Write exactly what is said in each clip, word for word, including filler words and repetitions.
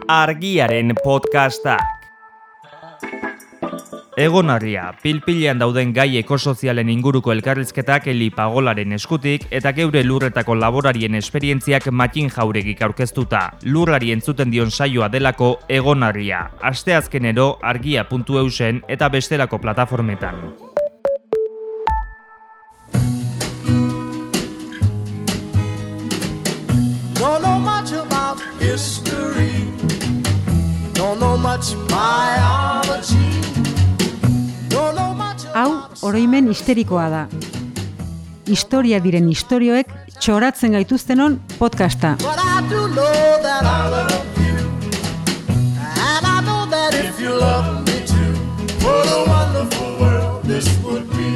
Argiaren podcastak. Egonarria, pilpilean dauden gai ekosozialen inguruko elkarrizketak Eli Pagolaren eskutik eta geure lurretako laborarien esperientziak Matin Jauregik aurkeztuta. Lurrari entzuten dion saioa delako Egonarria. Asteazkenero argia puntu eusen eta bestelako plataformetan. Don't know much about history. Don't know much biology. Don't know much about... Hau, oroimen histerikoa da. Historia diren istorioek txoratzen gaituztenon podcasta. But I do know that I love you. And I know that if you love me too, what a wonderful world this would be.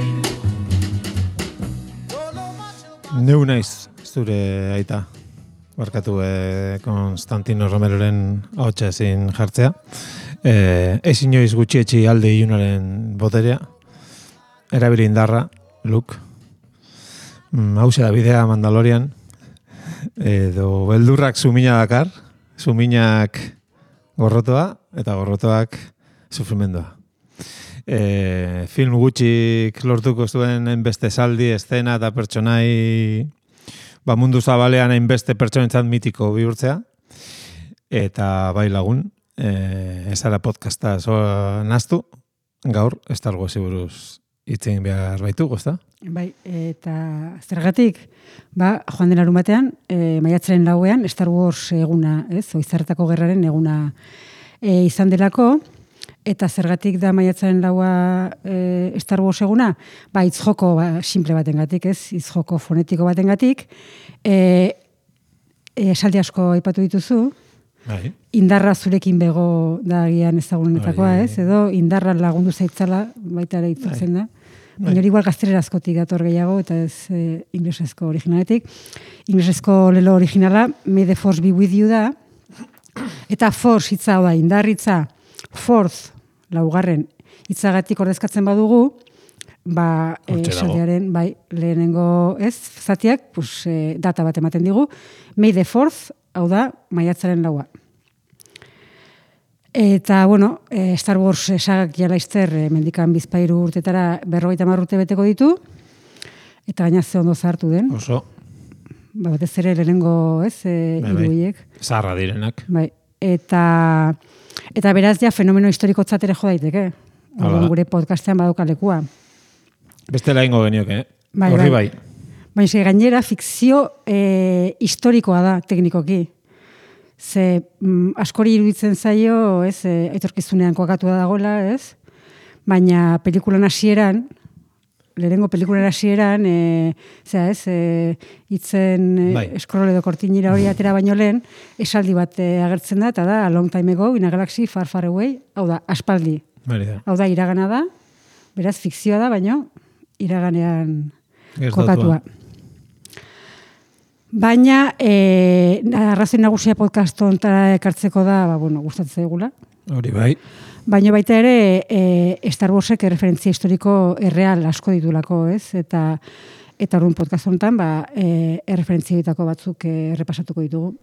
Don't know much about... Neu naiz, zure aita. Barkatu eh, Konstantino Romeroren ahotsa ezin jartzea. Eh, ez inoiz gutxietxi alde ilunaren boterea. Erabili indarra, Luke. Mm, hauxe da bidea Mandalorian. Edo beldurrak sumina dakar. Suminak gorrotoa eta gorrotoak sufrimendua. Eh, film gutxik lortuko zuen hainbeste esaldi, eszena eta pertsonai ba, mundu zabalean hainbeste pertsonentzat mitiko bihurtzea. Eta bai lagun, e, ezara podcasta zo naztu, gaur Star Warsi buruz hitzen behar baitu, gozta? Bai, eta zergatik, ba, joan den larun batean, e, maiatzaren lauean, Star Wars eguna, ez, Oizarretako gerraren eguna e, izan delako, eta zergatik da maiatzaren laua e, Star Wars eguna, ba, itzjoko ba, simple batengatik, ez, itzjoko fonetiko batengatik, e, e, esaldi asko aipatu dituzu, Bai. Indarra zurekin bego da agian ezagunetakoa, ez, edo indarra lagundu zaitzala, baita ere itzutzen da. Baina hori igual gaztelerazkotik dator gehiago, eta ez e, inglesezko originaletik. Inglesezko lelo originala, May the Force be with you da, eta force hitza da, indarritza, fourth, laugarren, hitzagatik ordezkatzen badugu, ba, esaldiaren, bai, lehenengo ez, zatiak, pues, e, data bat ematen digu, May the fourth, hau da, maiatzaren laua. Eta, bueno, e, Star Wars sagak jala izter, e, mendikan bizpairu urtetara berrogeita hamar urte beteko ditu, eta gaina ze ondo zahartu den. Oso. Ba, batez ere lehenengo, ez, e, Bai, bai. iruiek. Zaharra direnak. Bai, eta... Eta beraz ja fenomeno historikotzat ere jo daiteke. Orduan gure podcastean badauka lekua. Bestela ingo genioke, eh? Bai, Horri bai. bai. Baina ze gainera fikzio e, historikoa da teknikoki. Ze mm, askori iruditzen zaio, ez, e, etorkizunean kokatu da dagoela, ez? Baina pelikulan hasieran, lehenengo pelikulan hasieran, e, zera, ez, e, itzen e, Bai. scroll edo kortinira hori atera baino lehen, esaldi bat e, agertzen da, eta da, a long time ago, in a galaxy far far away, hau da, aspaldi. Bari da. Hau da, iragana da, beraz, fikzioa da, baino, iraganean Gertatua. kokatua. Baina, e, arrazoi nagusia podcast ontara ekartzeko da, ba, bueno, gustatzen zaigula. Hori bai. Baina baita ere, e, Star Warsek referentzia historiko erreal asko ditulako, ez? Eta eta orduan podcast honetan, ba, e, erreferentzia ditako batzuk e, errepasatuko ditugu.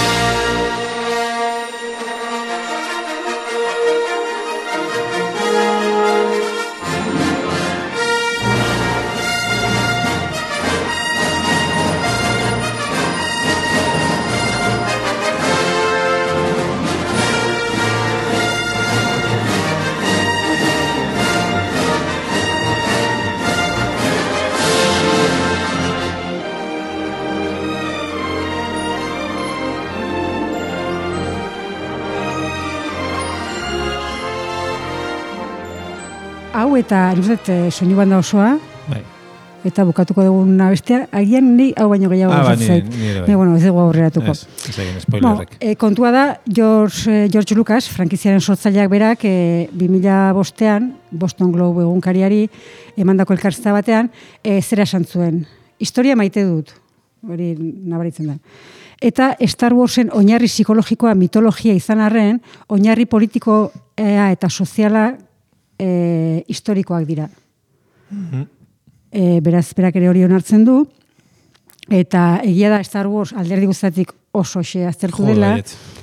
Hau eta nuzet soinu banda osoa, Bai. eta bukatuko dugun abestia, agian ni hau baino gehiago Ah, ba, gustatzen ni- zait. ni ere bai. Baina, bueno, ez dugu aurreratuko. Ez, ez egin spoilerrek. Bueno, e, kontua da, George, George Lucas, frankiziaren sortzaileak berak, e, bi mila bostean, Boston Globe egunkariari, emandako elkarrizketa batean, e, zera esan zuen. Historia maite dut, hori nabaritzen da. Eta Star Warsen oinarri psikologikoa mitologia izan arren, oinarri politikoa eta soziala e, historikoak dira. Mhm. E, beraz, berak ere hori onartzen du, eta egia da Star Wars alderdi guztatik oso xe aztertu Jo, dela, baiet.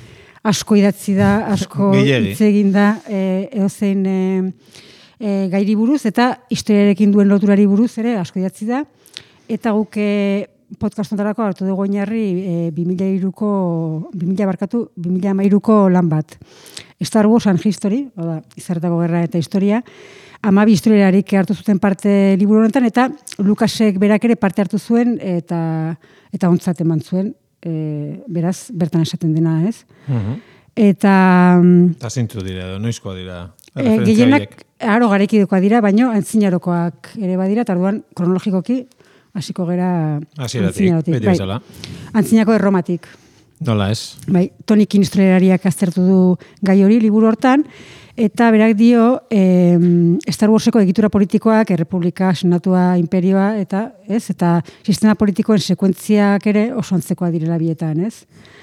asko idatzi da, asko hitz egin da, e, edozein e, e, gairi buruz, eta historiarekin duen loturari buruz ere asko idatzi da, eta guk e, podcast ontarako hartu dugu oinarri e, bi mila hiruko, bi mila barkatu, bi mila hamairuko lan bat. Star Wars and History, oda, izarretako gerra eta historia, hamabi historiarik hartu zuten parte liburu honetan, eta Lukasek berak ere parte hartu zuen, eta eta ontzat eman zuen, e, beraz, bertan esaten dena, ez? Uh-huh. Eta... Eta zintzu dira, edo noizkoa dira? E, gehienak, aro garekidekoa dira, baino antzinarokoak ere badira, eta orduan kronologikoki, hasiko gera antzinarotik. Beti bezala. Antzinako erromatik. Nola ez? Bai, Tony King historialariak aztertu du gai hori liburu hortan, eta berak dio eh, Star Warseko egitura politikoak, errepublika, senatua, imperioa, eta ez, eta sistema politikoen sekuentziak ere oso antzekoa direla bietan, ez?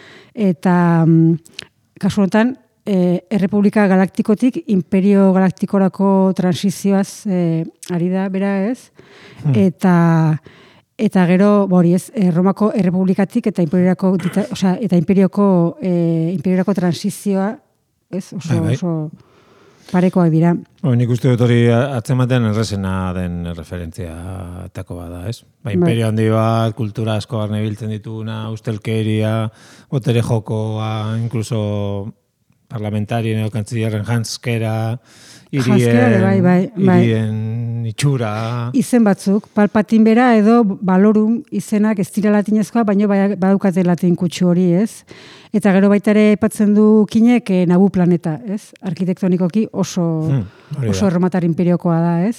Eta kasu honetan, eh, errepublika galaktikotik imperio galaktikorako transizioaz eh, ari da, bera ez? Hmm. Eta... Eta gero, bori ez, eh, Romako errepublikatik eta imperiorako, osea, eta imperioko, eh, imperiorako transizioa, ez, oso, bai, bai. oso parekoak dira. O, nik uste dut hori atzematen errezena den referentzia etako bada, ez? Ba, imperio handi bat, kultura asko barne biltzen dituna, ustelkeria, botere jokoa, incluso parlamentarien edo kantzillerren janskera, irien, bai, bai, bai. irien itxura. Izen batzuk, Palpatin bera edo Valorum izenak ez dira latinezkoa, baino badaukate latin kutsu hori, ez? Eta gero baita ere aipatzen du Kinek eh, Nabu planeta, ez? Arkitektonikoki oso, hmm, oso erromatar imperiokoa da, ez?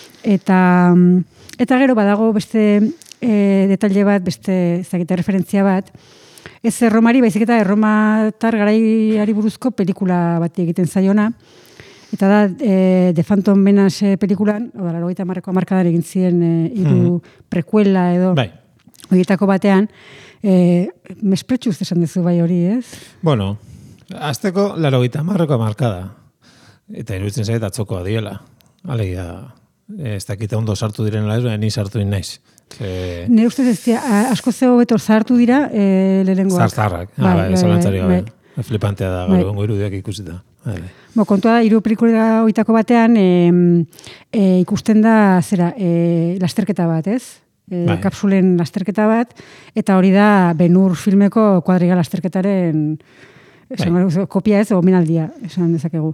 Eta, eta gero badago beste e, detalle bat, beste ezagite referentzia bat, ez erromari, baizik eta erromatar garaiari buruzko pelikula bat egiten zaiona. Eta da, e, The Phantom Menace pelikulan, oda, laro gaita marreko amarkadan egin ziren e, iru mm. prekuela edo, bai. Horietako batean, e, mespretxuz esan dezu bai hori, ez? Bueno, azteko laro gaita marreko amarkada. Eta iruditzen zait atzokoa diela. Alegia, ez dakita ondo sartu diren ez, ni sartu in naiz. E... Nire ustez ez dira, asko zego beto sartu dira e, lehenengoak. Zartarrak, bai, bai, zalantzari gabe. Bai. Flipantea da, gaur gongo irudiak ikusita. Bo, kontua da, hiru pelikula oitako batean e, e, ikusten da, zera, e, lasterketa bat, ez? E, bai. Kapsulen lasterketa bat, eta hori da Ben-Hur filmeko kuadriga lasterketaren esan, bai. Kopia ez, omenaldia, esan dezakegu.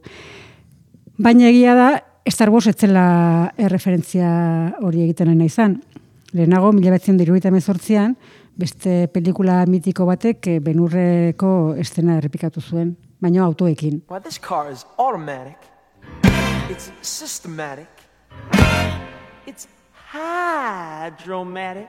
Baina egia da, Star Wars etzela erreferentzia hori egiten nahi izan. Lehenago, mila bederatziehun eta hirurogeita hemezortzian, beste pelikula mitiko batek Ben-Hurreko estena errepikatu zuen. Baina autoekin. Why, this car is automatic. It's systematic. It's hydromatic.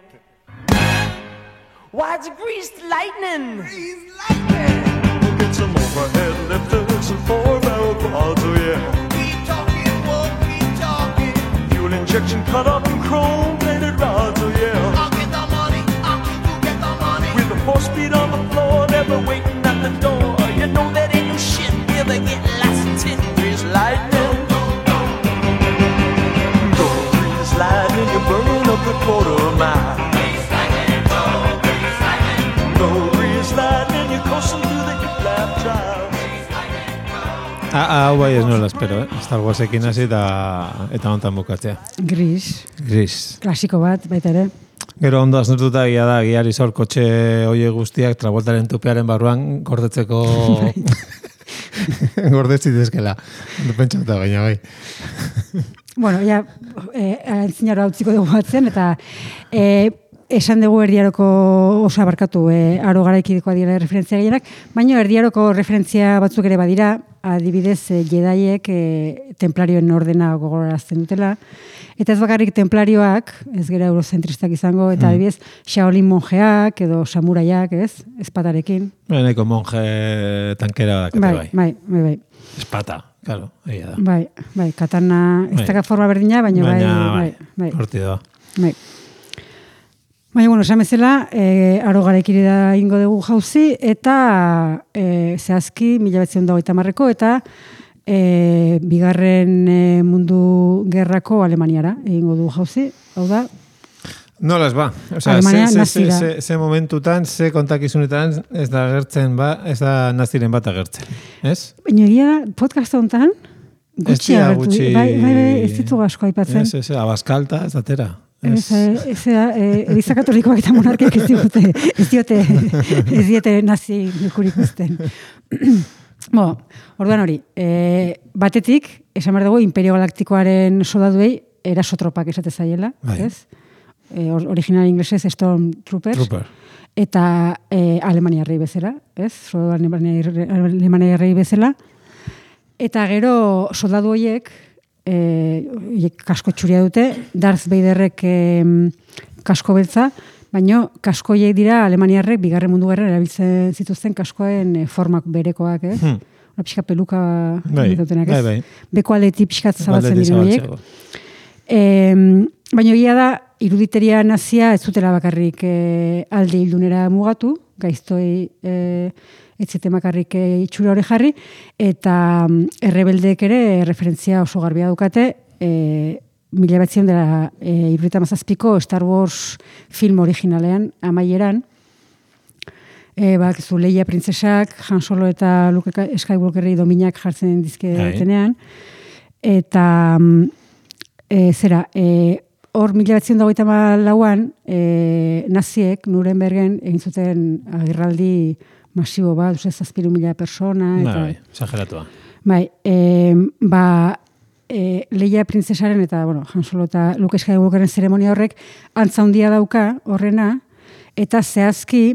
Why, it's greased lightning. Greased lightning. We'll get some overhead lifters and four-barrel quads, oh yeah. Keep talking, won't keep talking. Fuel injection cut up and chrome-plated rods, oh yeah. I'll get the money, I'll get the money. With the four-speed on the floor, never waiting at the door. You know that ain't no shit, never get lost in tin. Grease lightning. Go, grease lightning, you're burning up the quarter mile. Grease lightning, go, grease lightning. Go, grease lightning, you're coasting through the hip-lap trial. Ah, hau bai ez nola espero, eh? Star Warsekin hasi eta eta hontan bukatzea. Gris. Gris. Klasiko bat, baita ere. Gero ondo aznertuta gira da, giari zor kotxe oie guztiak Travoltaren tupearen barruan gordetzeko gordetzi dezkela. Pentsauta baina bai. Bueno, ja, eh, antzinaro hau txiko dugu batzen, eta eh, esan dugu erdiaroko oso abarkatu eh, aro garaikidikoa dira referentzia gehienak, baina erdiaroko referentzia batzuk ere badira, adibidez eh, jedaiek eh, templarioen ordena gogorazten dutela, eta ez bakarrik templarioak, ez gera eurozentristak izango, eta adibidez Shaolin monjeak edo samuraiak, ez, espatarekin. Beneko monje tankera dakate bai. Bai, bai, bai, bai. Espata, claro, egia da. Bai, bai, katana, ez bai. Daka forma berdina, baina bai, bai, bai. Horti da. Bai. Baina, bueno, esan bezala, e, aro garaikiri da ingo dugu jauzi, eta e, zehazki, mila betzen dago eta marreko, eta e, bigarren e, mundu gerrako Alemaniara egingo du jauzi, hau da? Nola ez ba? Osea, Alemania ze, ze, nazi ze, da. ze, ze momentutan, ze kontakizunetan ez da agertzen ba, ez da naziren bat agertzen. Ez? Baina egia da, podcast honetan, gutxi dira agertu. gutxi- Bai, bai, bai, ez ditu asko aipatzen. Ez, ez, abaskalta, ez atera. Ez, ez, ez, eh, Eliza Katolikoak eta monarkiak ez diote, ez diote, ez diote nazi lekurik uzten. Bo, orduan hori, e, batetik, esan behar dugu, Imperio Galaktikoaren soldaduei erasotropak esate zaiela, Bai. ez? E, or, original inglesez Stormtroopers. Trooper. Eta e, Alemaniarrei bezala, ez? Soldadu Alemaniarrei Alemaniarrei bezala. Eta gero soldadu horiek, e, horiek kasko txuria dute, Darth Vaderrek e, kasko beltza, baina kasko horiek dira Alemaniarrek bigarren mundu gerran erabiltzen zituzten kaskoen e, formak berekoak, ez? Hmm. Una pixka peluka Bai, ditutenak, ez? bai, bai. Beko aldetik pixkat zabaltzen Aldetik diren horiek. zabaltzeko. E, baina egia da, iruditeria nazia ez zutela bakarrik e, alde ildunera mugatu, gaiztoi e, ez zuten bakarrik e, itxura hori jarri, eta mm, errebeldek ere referentzia oso garbia dukate, e, mila batzion dela e, irurita mazazpiko Star Wars film originalean, amaieran, e, bak, zu Leia printzesak, Han Solo eta Luke Skywalkerri dominak jartzen dizketenean, eta mm, e, zera, e, hor mila batzion dagoita lauan, e, naziek Nurembergen egin zuten agerraldi masibo bat, duze zazpiru mila persona. Eta, Bai, bai, exageratua. bai, e, ba, e, Leia printzesaren eta, bueno, Han Solo eta Luke Skywalkerren zeremonia horrek antza handia dauka horrena, eta zehazki,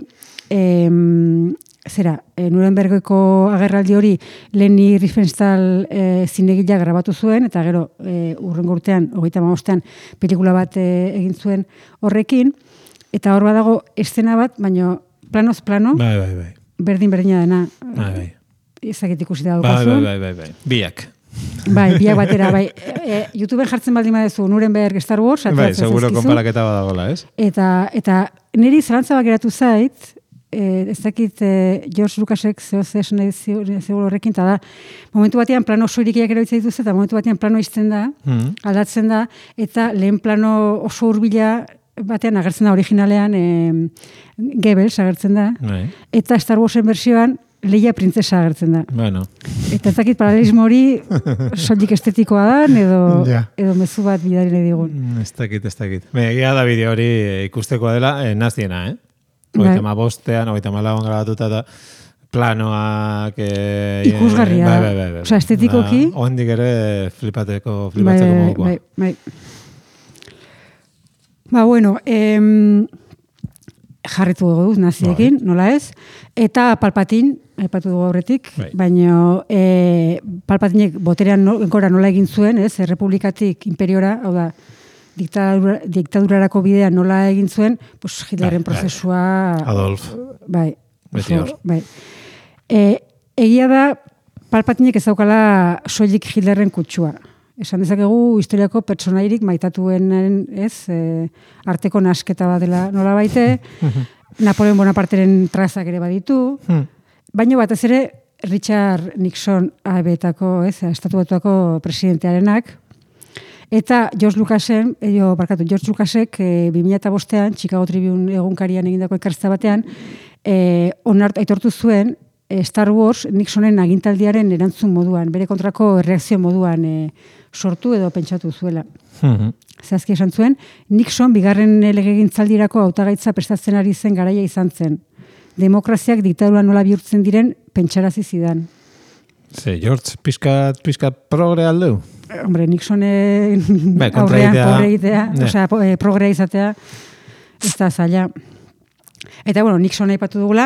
em, zera, e, Nurembergeko agerraldi hori Leni Riefenstahl e, zinegila grabatu zuen, eta gero e, urrengo urtean, hogeita hamabostean pelikula bat e, egin zuen horrekin, eta hor badago eszena bat, baina planoz plano, Bai, bai, bai. berdin-berdina dena. Bai, bai. Ezakit ikusi da Bai, daukazu. bai, bai, bai, bai. Biak. Bai, biak batera, bai. E, YouTubeen jartzen baldin badezu Nuremberg Star Wars, Bai, ateratzen seguro zaizkizu. konparaketa badagola, ez? Eta, eta niri zalantza bat geratu zait, eh, ez dakit eh, George Lucasek zeo zesan zego horrekin, eta da, momentu batean plano oso irikiak erabiltzen dituzte, eta momentu batean plano izten da, Mhm. aldatzen da, eta lehen plano oso hurbila batean agertzen da originalean eh, Goebbels agertzen da, Bai. eta Star Warsen versioan Leia printzesa agertzen da. Bueno, Eta ez dakit paralelismo hori soilik estetikoa da, edo, Ja. edo mezu bat bidari nahi digun. mm, ez dakit, ez dakit. Be, egia da bideo hori eh, ikustekoa dela, eh, naziena, eh? Bai. Hogeita ma bostean, hogeita ma lauan grabatuta eta planoak... Eh, Ikusgarria bai, da. bai, bai, bai. Osea, estetikoki- Ba, Ohendik ere flipateko, flipatzeko bai, modukoa. bai, bai. Ba, bueno, em, jarritu dugu duz naziekin, nola ez? Eta Palpatin, aipatu dugu aurretik, Bai. baina e, Palpatinek boterean no, gora nola egin zuen, ez? Errepublikatik imperiora, hau da, diktadura, diktadurarako bidea nola egin zuen, pues Hitlerren Bai, bai. prozesua... Adolf. Bai. Beti oso- hor. Bai. E, egia da, Palpatinek ez daukala soilik Hitlerren kutsua. Esan dezakegu historiako pertsonairik maitatuenen, ez, e, arteko nasketa bat dela nola baite, Napoleon Bonaparteren trazak ere baditu, Hmm. baina batez ere Richard Nixon A B etako, ez, Estatu Batuako presidentearenak, eta George Lucasen, edo, barkatu, George Lucasek e, bi mila bostean, Chicago Tribune egunkarian egindako elkarrizketa batean, e, onart, aitortu zuen e, Star Wars Nixonen agintaldiaren erantzun moduan, bere kontrako erreakzio moduan e, sortu edo pentsatu zuela. Mhm. Zehazki esan zuen, Nixon bigarren legegintzaldirako hautagaitza prestatzen ari zen garaia izan zen. Demokraziak diktadura nola bihurtzen diren pentsarazi zidan. Ze, George, pizkat, pizkat progre aldeu? Eh, Hombre, Nixonen Bai, kontra aurrean egitea. progre egitea, Ja. osea, po- eh, progrea izatea, ez da zaila. Eta, bueno, Nixon aipatu dugula,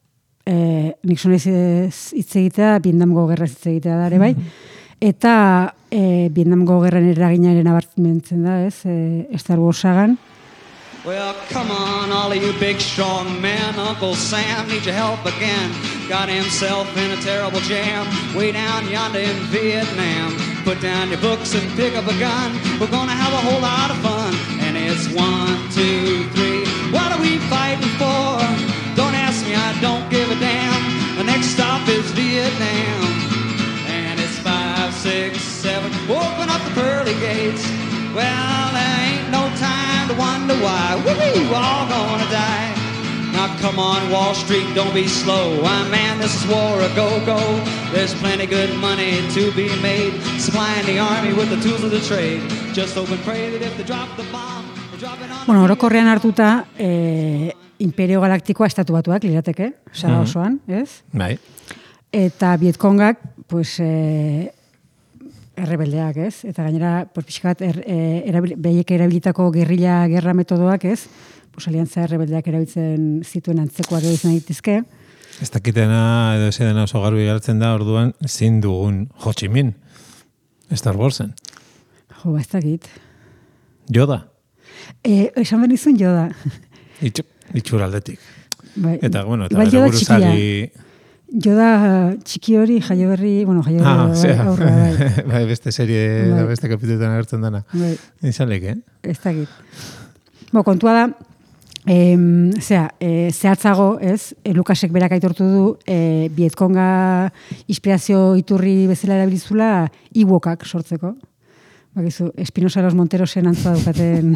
eh, Nixon ez hitz egitea, Vietnamgo gerra hitz egitea da ere bai, eta eh, Vietnamgo gerran eraginaren abartmentzen da, ez, eh, Star Wars sagan. Well, come on, all of you big strong men. Uncle Sam needs your help again. Got himself in a terrible jam way down yonder in Vietnam. Put down your books and pick up a gun. We're gonna have a whole lot of fun. And it's one, two, three. What are we fighting for? Don't ask me, I don't give a damn. The next stop is Vietnam. And it's five, six, seven. Open up the pearly gates. Well, there ain't no time to wonder why, woo, we're all gonna die. Now come on, Wall Street, don't be slow. Ah, man, this is war a go-go. There's plenty good money to be made, supplying the army with the tools of the trade. Just hope and pray that if they drop the bomb, they drop it on... Bueno, orokorrean hartuta, eh, Imperio Galaktikoa estatu batuak lirateke, saga osoan, ez? Bai. Eta Vietkongak, pues, eh, errebeldeak, ez? Eta gainera, pues, pixkat, er, eh, erabil, behiek erabilitako gerrilla gerra metodoak, ez? Pues, aliantza errebeldeak erabiltzen zituen antzekoak edo izan daitezke. Ez dakitena edo ez dena oso garbi geratzen da, orduan zin dugun Ho Chi Minh, Star Warsen. Jo, ba, ez dakit. Yoda. E, esan behar nizun Yoda. Itxu, itxuraldetik. Bai. Eta, bueno, eta Igual Yoda buruzagi... Yoda txiki hori, jaio berri, bueno, jaio Ah, berri zera. aurra, bai. Bai, beste serie, Bai. beste kapituetan agertzen dana. Bai. Izalek, eh? Ez dakit. Bo, kontua da, em, zera, e, zehatzago, ez, e, Lukasek berak aitortu du, e, Vietkonga inspirazio iturri bezala erabilizula Ewokak sortzeko. Bakizu, Espinosa los Monterosen antza daukaten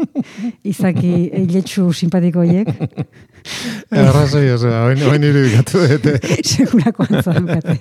izaki iletsu simpatiko hiek. Arrazoi oso, oin irudikatu dute. Segurako antza daukate.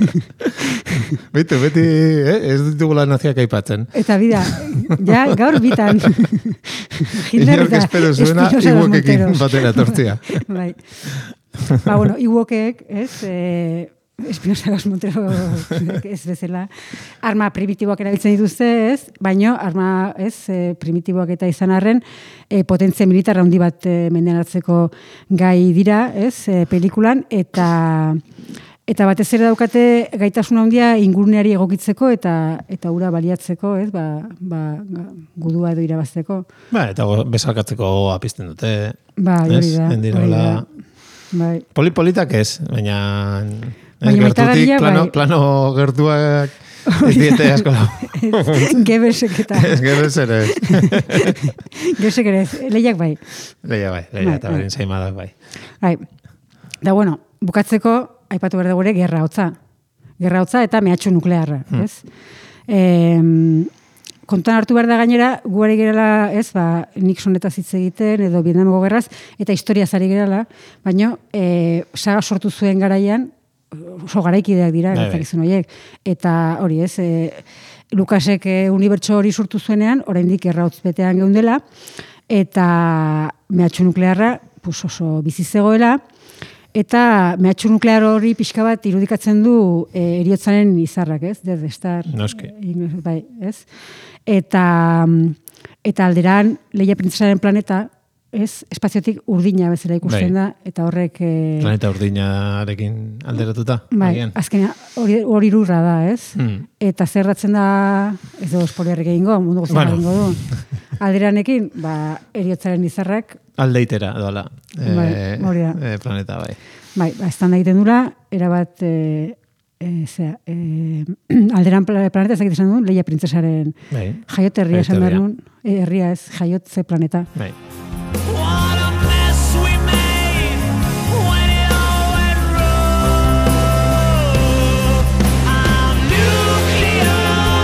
Beitu, beti, eh? Ez ditugula naziak aipatzen. Eta bida, ja, gaur bitan. Hitler Inork eta espero zuena, Espinosa los Ewokekin Monteros. batera tortzia. Bai. Ba, bueno, Ewokek, ez, eh, Espinosa los Montero ez bezala, arma primitiboak erabiltzen dituzte, ez, baino arma, ez, eh, primitiboak eta izan arren, eh, potentzia militar handi bat eh, mendean hartzeko gai dira, ez, eh, pelikulan, eta eta batez ere daukate gaitasun handia inguruneari egokitzeko eta eta ura baliatzeko, ez, ba, ba, gudua edo irabazteko. Ba, eta go- bezalkatzeko gogoa pizten dute. Ba, hori ez? da. Endirola... hori da. Bai. Poli-politak ez, baina... Baina ez, maitagarriak, gertutik, plano, bai. plano gertuak ez diete asko lau. Gebesek eta... Ez gero ez ere. Gebesek ere ez, lehiak bai. Leia bai, leia Bai, eta bai. berin zaimadak bai. Bai. Da, bueno, bukatzeko, aipatu behar dugu ere, gerra hotza. Gerra hotza eta mehatxu nuklearra, Hmm. ez? E, kontuan hartu behar da gainera, guari gerala, ez, ba, Nixon eta hitz egiten, edo Vietnameko gerraz, eta historia zari gerala, baina e, saga sortu zuen garaian, oso garaikideak dira, Bai, bai. gertakizun horiek. Eta hori ez, e, Lukasek e, unibertso hori sortu zuenean, oraindik gerra hotz betean geundela, eta mehatxu nuklearra pues oso bizi zegoela, eta mehatxu nuklear hori pixka bat irudikatzen du e, eriotzaren izarrak, ez? Death Star. Noski. E, bai, ez? Eta, eta alderan, Leia Printzesaren planeta, ez? Espaziotik urdina bezala ikusten Bai. da, eta horrek... E, Planeta urdinarekin alderatuta. bai, agian. azkena hori hori lurra da, ez? Hmm. Eta zerratzen da, ez dugu spoilerrik egingo, mundu guztiak Bueno. egingo du. Alderanekin, ba, eriotzaren izarrak, Aldeitera, doala. Bai, hori da. eh, planeta bai. bai, ba, estan da egiten dura, erabat, e, e, zera, e, alderan pla- planeta ezakit esan duen, Leia Printzesaren Bai. jaiot-herria esan behar Jaiot-herria. nuen, e, herria ez, jaiotze planeta. Bai. What a mess we made when it all went wrong. I'm nuclear.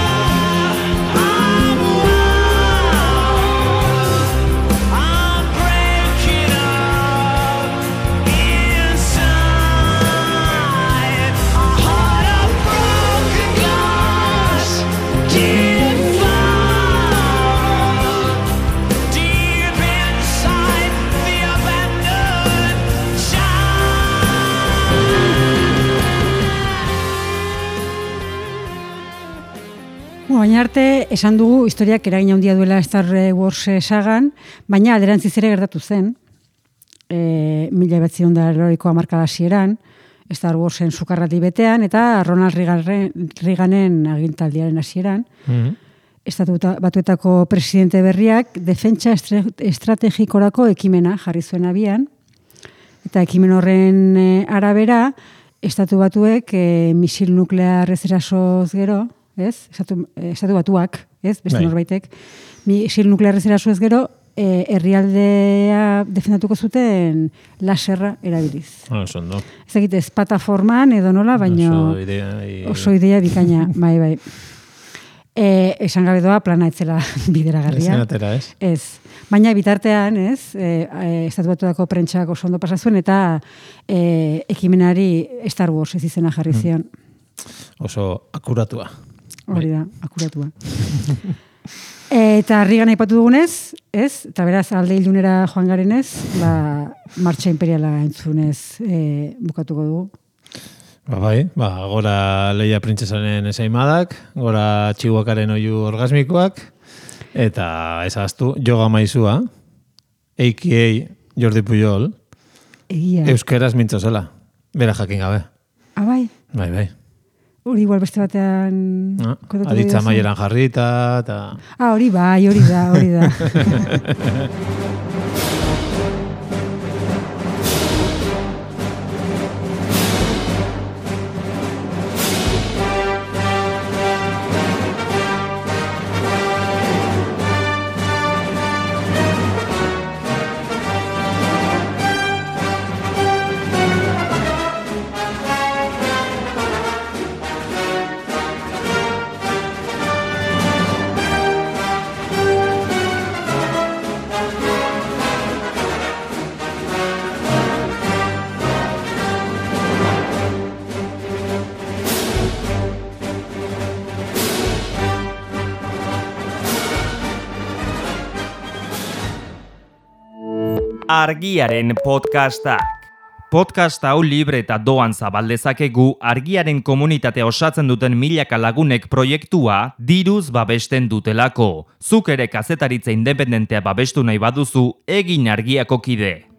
I'm wild. I'm breaking up inside. A heart of broken glass. Deep found. Deep inside the abandoned child. Bueno, baina arte, esan dugu, historiak eragin handia duela Star Wars sagan, baina alderantziz ere gertatu zen, e, mila behatziehun da laurogeiko hamarkada hasieran, Star Warsen sukarrati betean, eta Ronald Reagan- Reaganen agintaldiaren hasieran, Mhm. Estatu Batuetako presidente berriak defentsa estre- estrategikorako ekimena jarri zuen abian, eta ekimen horren eh, arabera, Estatu Batuek eh, misil nuklear ez erasoz gero, ez? Estatu, eh, Estatu Batuak, ez? Beste Bai. norbaitek, misil nuklear ez erasoz gero, eh, herrialdea defendatuko zuten laserra erabiliz. Oso ondo. Ez dakit, ezpata forman edo nola, baina Oso idea. i- oso idea bikaina, bai, bai. E, esan gabe doa plana etzela bideragarria. Ezen atera, ez? Ez. Baina bitartean, ez, e, e, Estatu Batuetako prentsak oso ondo pasa zuen eta e, ekimenari Star Wars ez izena jarri zion. Oso akuratua. Hori da, akuratua. Eta Reagan aipatu dugunez, ez? Eta beraz, alde hildunera joan garenez, ba, martxa imperiala entzunez e, bukatuko dugu. Ba, bai, ba, gora Leia printzesaren esaimadak, gora Txihuakaren oiu orgasmikoak, eta ezaztu, Yoga Maizua, a k a. Jordi Pujol, Egia. euskeraz mintzo zela, bera jakin gabe. Ah, bai? Bai, bai. Hori igual beste batean... No? kontatu Aditza didazu? maieran jarrita, eta... Ah, hori bai, hori da, hori da. Argiaren podcastak. Podcast hau libre eta doan zabaldezakegu argiaren komunitatea osatzen duten milaka lagunek proiektua diruz babesten dutelako. Zuk ere kazetaritza independentea babestu nahi baduzu, egin Argiako kide.